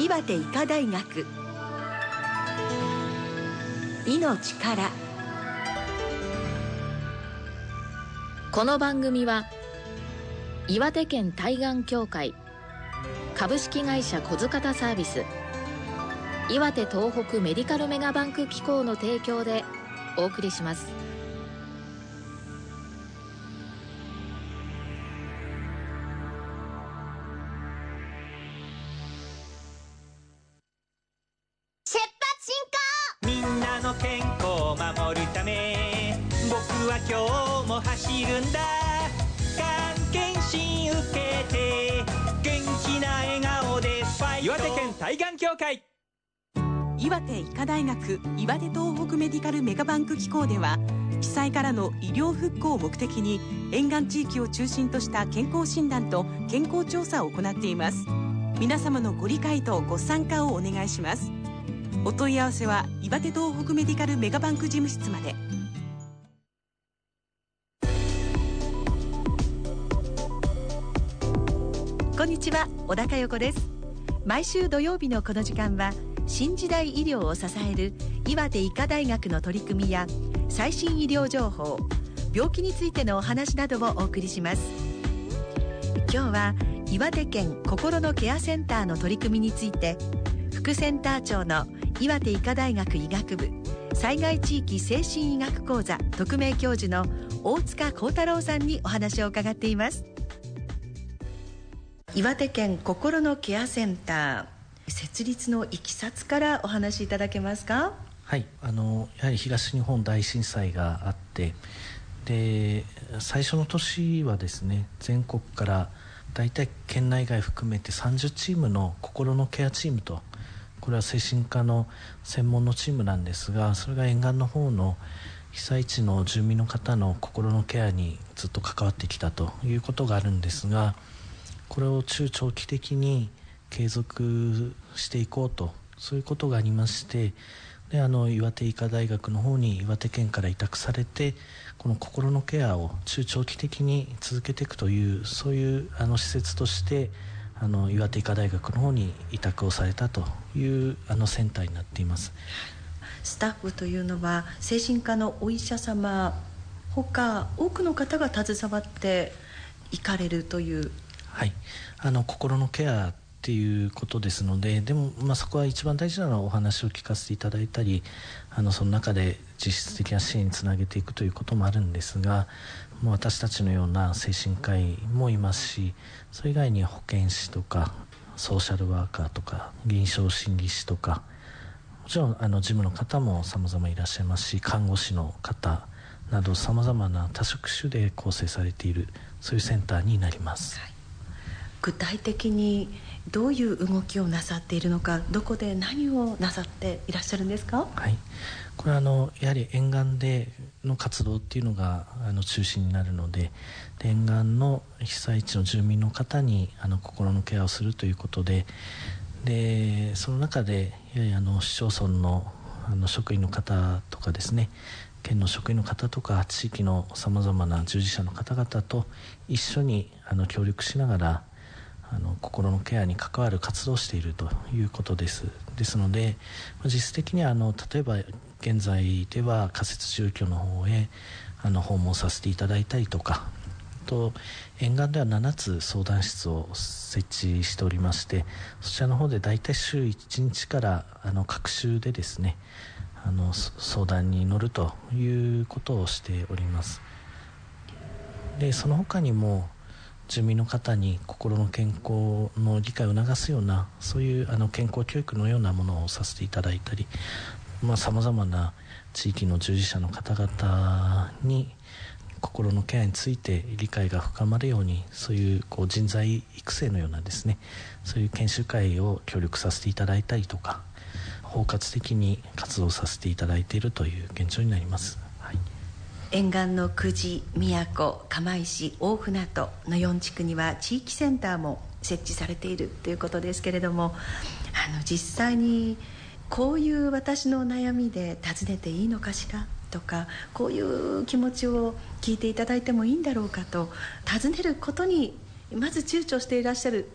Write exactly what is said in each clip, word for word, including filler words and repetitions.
岩手医科大学命から。 この番組は岩手県対岸協会、株式会社小塚田サービス、岩手東北メディカルメガバンク機構の提供でお送りします。 出発進行。みんなの健康を守るため、僕は今日も走るんだ。がん検診受けて元気な笑顔でファイト。岩手県対岸協会。 岩手医科大学岩手東北メディカルメガバンク機構では、被災からの医療復興を目的に沿岸地域を中心とした健康診断と健康調査を行っています。皆様のご理解とご参加をお願いします。お問い合わせは岩手東北メディカルメガバンク事務室まで。 こんにちは、小高陽子です。毎週土曜日のこの時間は、新時代医療を支える岩手医科大学の取り組みや最新医療情報、病気についてのお話などをお送りします。今日は岩手県心のケアセンターの取り組みについて、副センター長の岩手医科大学医学部災害地域精神医学講座特命教授の大塚幸太郎さんにお話を伺っています。岩手県心のケアセンター設立のいきさつからお話しいただけますか？ はい、あのやはり東日本大震災があって、で最初の年はですね、全国からだいたい県内外含めてさんじゅうチームの心のケアチームと、これは精神科の専門のチームなんですが、それが沿岸の方の被災地の住民の方の心のケアにずっと関わってきたということがあるんですが、これを中長期的に継続していこうと、そういうことがありまして、であの岩手医科大学の方に岩手県から委託されて、この心のケアを中長期的に続けていくという、そういうあの施設としてあの岩手医科大学の方に委託をされたというあのセンターになっています。 スタッフというのは精神科のお医者様ほか多くの方が携わっていかれるという。 はい、あの心のケアっていうことですので、でも、まあ、そこは一番大事なのはお話を聞かせていただいたり、あのその中で実質的な支援につなげていくということもあるんですが、もう私たちのような精神科医もいますし、それ以外に保健師とかソーシャルワーカーとか臨床心理士とか、もちろんあの事務の方も様々いらっしゃいますし、看護師の方など様々な多職種で構成されている、そういうセンターになります。はい、 具体的にどういう動きをなさっているのか、どこで何をなさっていらっしゃるんですか？ はい、これはあのやはり沿岸での活動っていうのがあの中心になるので、で沿岸の被災地の住民の方にあの心のケアをするということで、でその中でやはりあの市町村のあの職員の方とかですね、県の職員の方とか地域のさまざまな従事者の方々と一緒にあの協力しながら、あの心のケアに関わる活動をしているということです。ですので実質的にはあの例えば現在では仮設住居の方へあの訪問させていただいたりとか、と沿岸ではななつ相談室を設置しておりまして、そちらの方でだいたい週いちにちからあの各週でですね、あの相談に乗るということをしております。でその他にも住民の方に心の健康の理解を促すような、そういうあの健康教育のようなものをさせていただいたり、さまざまな地域の従事者の方々に心のケアについて理解が深まるように、そういうこう人材育成のようなですね、そういう研修会を協力させていただいたりとか、包括的に活動させていただいているという現状になります。はい、 沿岸の久慈、宮古、釜石、大船渡のよん地区には地域センターも設置されているということですけれども、あの実際にこういう私の悩みで尋ねていいのかしらとか、こういう気持ちを聞いていただいてもいいんだろうかと尋ねることにまず躊躇していらっしゃる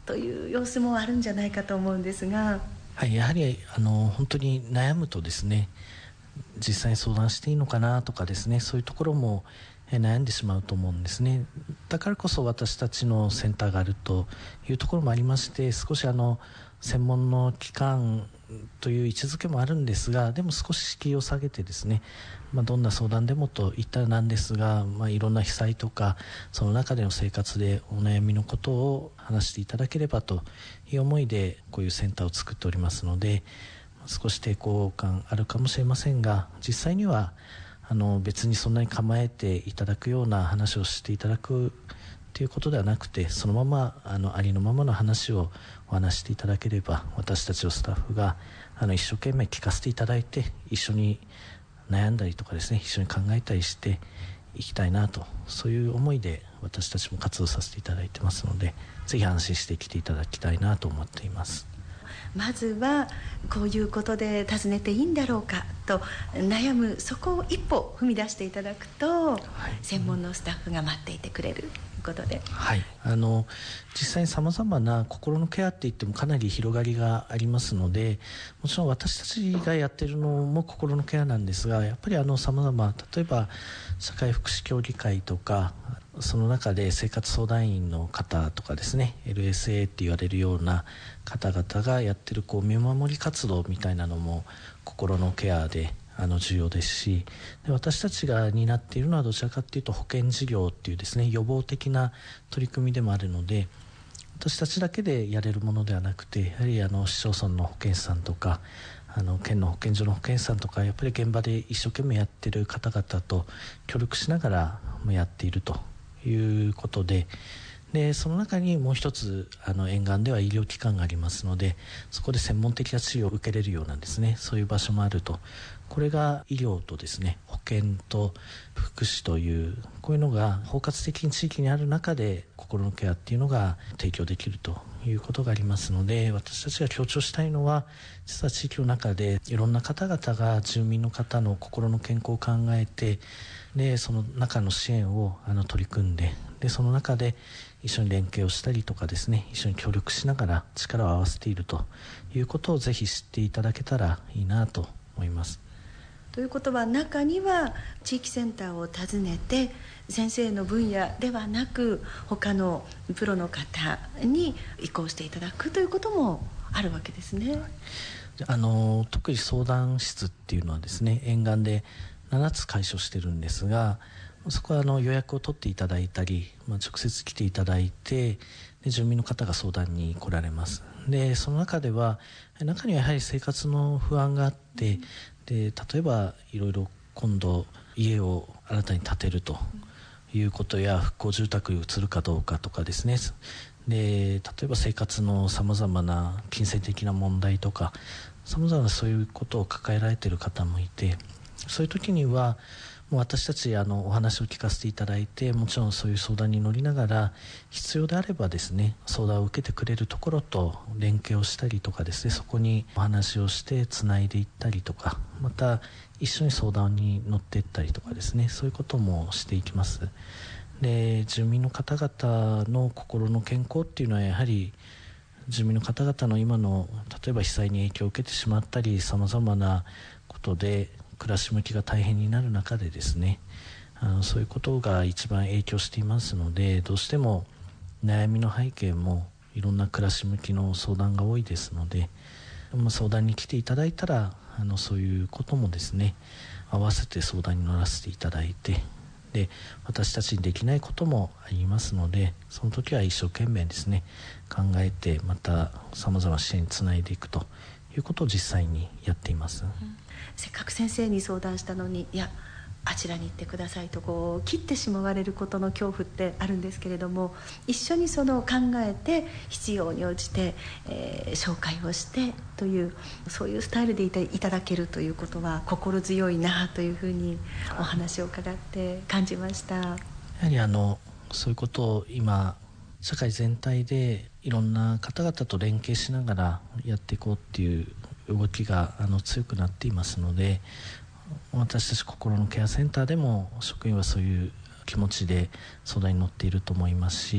という様子もあるんじゃないかと思うんですが、 はい、やはりあの本当に悩むとですね、実際に相談していいのかなとかですね、そういうところも悩んでしまうと思うんですね。だからこそ私たちのセンターがあるというところもありまして、少しあの専門の機関という位置づけもあるんですが、でも少し敷居を下げてですね、まあ、どんな相談でもといったらなんですが、まあ、いろんな被災とかその中での生活でお悩みのことを話していただければという思いでこういうセンターを作っておりますので、少し抵抗感あるかもしれませんが、実際にはあの別にそんなに構えていただくような話をしていただくということではなくて、そのままあのありのままの話をお話していただければ、私たちのスタッフがあの一生懸命聞かせていただいて、一緒に悩んだりとかですね、一緒に考えたりしていきたいなと、そういう思いで私たちも活動させていただいてますので、ぜひ安心して来ていただきたいなと思っています。 まずはこういうことで尋ねていいんだろうかと悩む、そこを一歩踏み出していただくと、はい、専門のスタッフが待っていてくれるということで、 はい、あの実際にさまざまな心のケアっていってもかなり広がりがありますので、もちろん私たちがやってるのも心のケアなんですが、やっぱりあのさまざま、例えば社会福祉協議会とか、その中で生活相談員の方とかですね、 エルエスエー って言われるような方々がやってるこう見守り活動みたいなのも心のケアであの重要ですし、で私たちが担っているのはどちらかというと保健事業っていうですね、予防的な取り組みでもあるので、私たちだけでやれるものではなくて、やはりあの市町村の保健師さんとかあの県の保健所の保健師さんとか、やっぱり現場で一生懸命やってる方々と協力しながらやっているということで、でその中にもう一つあの沿岸では医療機関がありますので、そこで専門的な治療を受けれるようなですね、そういう場所もあると。これが医療とですね、保健と福祉という、こういうのが包括的に地域にある中で心のケアっていうのが提供できるということがありますので、私たちが強調したいのは、実は地域の中でいろんな方々が住民の方の心の健康を考えて、でその中の支援をあの取り組んで、でその中で一緒に連携をしたりとかですね、一緒に協力しながら力を合わせているということをぜひ知っていただけたらいいなと思います。 ということは、中には地域センターを訪ねて先生の分野ではなく他のプロの方に移行していただくということもあるわけですね。 あの特に相談室っていうのはですね、沿岸でななつ開所してるんですが、そこはあの予約を取っていただいたり、まあ、直接来ていただいて、で住民の方が相談に来られます。でその中では中にはやはり生活の不安があって、で例えばいろいろ今度家を新たに建てるということや、復興住宅に移るかどうかとかですね、で例えば生活のさまざまな金銭的な問題とか、さまざまなそういうことを抱えられている方もいて、そういう時にはもう私たちあのお話を聞かせていただいて、もちろんそういう相談に乗りながら、必要であればですね、相談を受けてくれるところと連携をしたりとかですね、そこにお話をしてつないでいったりとか、また一緒に相談に乗っていったりとかですね、そういうこともしていきます。で住民の方々の心の健康っていうのは、やはり住民の方々の今の例えば被災に影響を受けてしまったり、さまざまなことで暮らし向きが大変になる中でですね、あのそういうことが一番影響していますので、どうしても悩みの背景もいろんな暮らし向きの相談が多いですので、まあ、相談に来ていただいたらあのそういうこともですね、合わせて相談に乗らせていただいて、で私たちにできないこともありますので、その時は一生懸命ですね考えて、またさまざまな支援につないでいくということを実際にやっています、うん、 せっかく先生に相談したのに、いやあちらに行ってくださいとこう切ってしまわれることの恐怖ってあるんですけれども、一緒にその考えて必要に応じて、えー、紹介をしてという、そういうスタイルでいた、いただけるということは心強いなというふうにお話を伺って感じました。やはりあのそういうことを今社会全体でいろんな方々と連携しながらやっていこうっていう動きがあの強くなっていますので、私たち心のケアセンターでも職員はそういう気持ちで相談に乗っていると思いますし、あ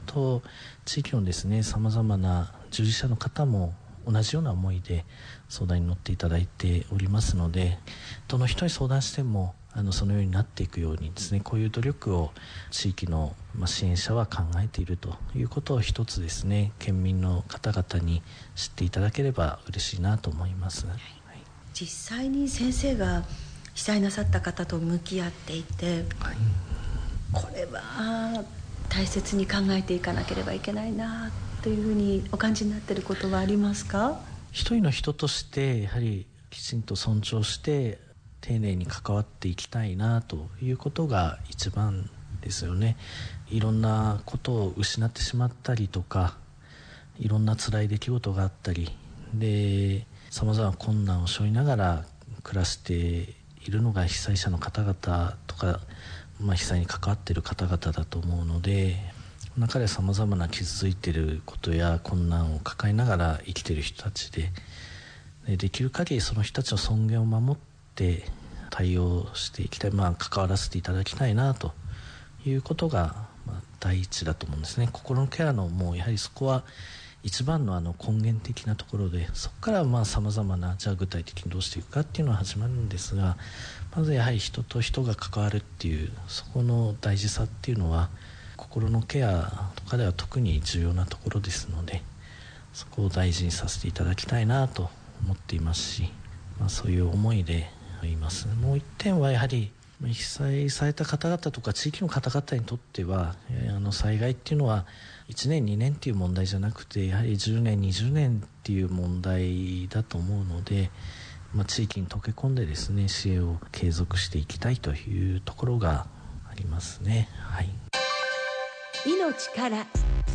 と地域のですねさまざまな従事者の方も同じような思いで相談に乗っていただいておりますので、どの人に相談してもあのそのようになっていくようにですね、こういう努力を地域の支援者は考えているということを一つですね、県民の方々に知っていただければ嬉しいなと思います、はい、 実際に先生が被災なさった方と向き合っていて、はい、これは大切に考えていかなければいけないなというふうにお感じになっていることはありますか？ 一人の人としてやはりきちんと尊重して丁寧に関わっていきたいなということが一番ですよね。いろんなことを失ってしまったりとか、いろんな辛い出来事があったりで、さまざまな困難を背負いながら暮らしているのが被災者の方々とか、まあ、被災に関わっている方々だと思うので、中でさまざまな傷ついていることや困難を抱えながら生きている人たちで、でできる限りその人たちの尊厳を守って対応していきたい、まあ、関わらせていただきたいなということが、まあ、第一だと思うんですね。心のケアのもうやはりそこは一番のあの根源的なところで、そこからまあさまざまなじゃあ具体的にどうしていくかっていうのは始まるんですが、まずやはり人と人が関わるっていうそこの大事さっていうのは心のケアとかでは特に重要なところですので、そこを大事にさせていただきたいなと思っていますし、まあ、そういう思いでいます。もう一点はやはり被災された方々とか地域の方々にとっては、あの災害っていうのはいちねんにねんっていう問題じゃなくて、やはりじゅうねんにじゅうねんっていう問題だと思うので、まあ、地域に溶け込んでですね支援を継続していきたいというところがありますね。はい、 命から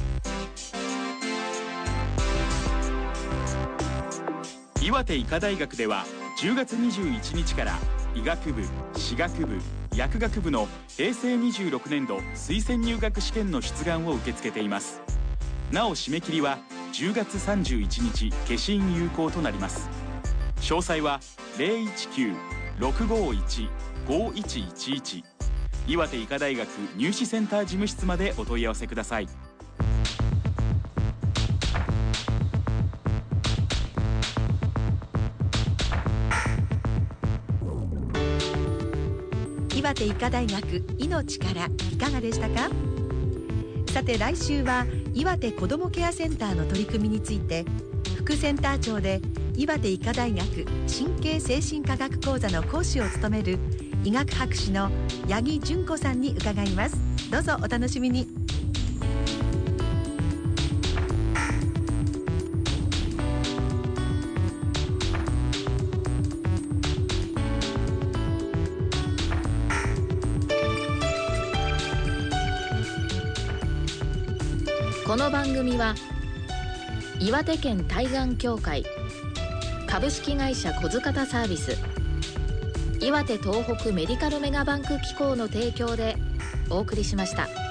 岩手医科大学ではじゅうがつにじゅういちにちから医学部、歯学部、薬学部のへいせいにじゅうろくねんど推薦入学試験の出願を受け付けています。なお締め切りはじゅうがつさんじゅういちにち消印有効となります。詳細は ゼロいちきゅう ろくごいち ごいちいちいち 岩手医科大学入試センター事務室までお問い合わせください。 岩手医科大学命からいかがでしたか？さて来週は岩手子どもケアセンターの取り組みについて、副センター長で岩手医科大学神経精神科学講座の講師を務める医学博士の八木純子さんに伺います。どうぞお楽しみに。 この番組は岩手県対岸協会、株式会社小塚田サービス、岩手東北メディカルメガバンク機構の提供でお送りしました。